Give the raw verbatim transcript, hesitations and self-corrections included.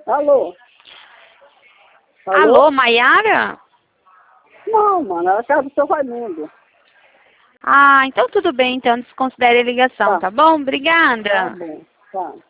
Alô? Alô, Alô, Maiara? Não, mano, ela tá do seu Raimundo. Ah, então tudo bem, então desconsidere a ligação, Tá. tá bom? Obrigada. Tá bom, tá.